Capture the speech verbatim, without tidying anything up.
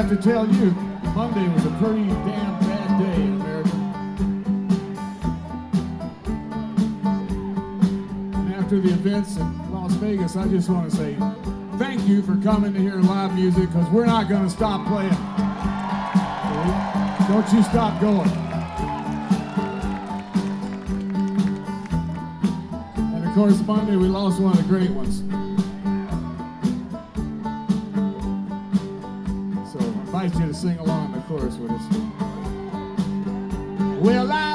have to tell you, Monday was a pretty damn bad day in America. And after the events in Las Vegas, I just want to say thank you for coming to hear live music, because we're not going to stop playing. Okay? Don't you stop going. And of course, Monday we lost one of the great ones. So I invite you to sing along the chorus with us. Well, I